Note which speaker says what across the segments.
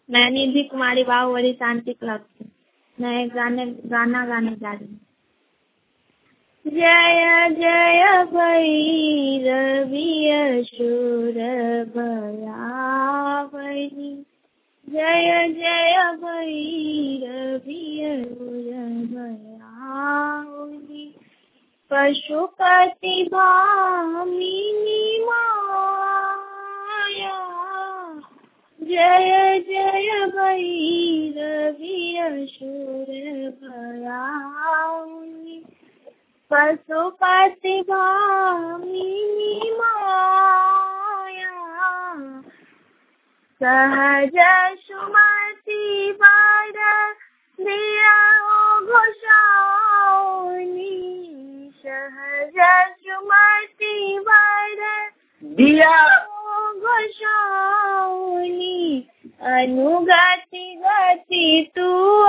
Speaker 1: मैं निधि कुमारी बाहुबली शांति क्लब से। मैं गाना गाने जा रही हूँ। जय जय भैरवी असुर भयावनी, जय जय भैरवी असुर भयावनी, पशुपति भामिनी माया, जय जय भैरवी असुर भयावनी, पशुपति भामिनी माया, सहज सुमति वर दिया गोसाउनी, सहज सुमति वर दिया गोसाउनी, अनुगति गति तू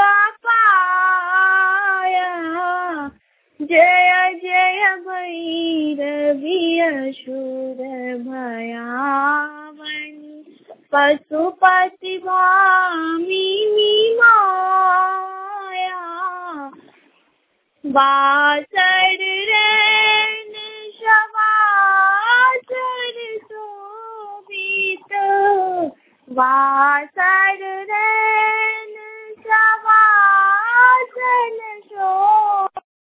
Speaker 1: पाया, जय जय भैरवी असुर भयावनी, पशुपति भामिनी माया, बासर रेन शवासर शोभित, बासर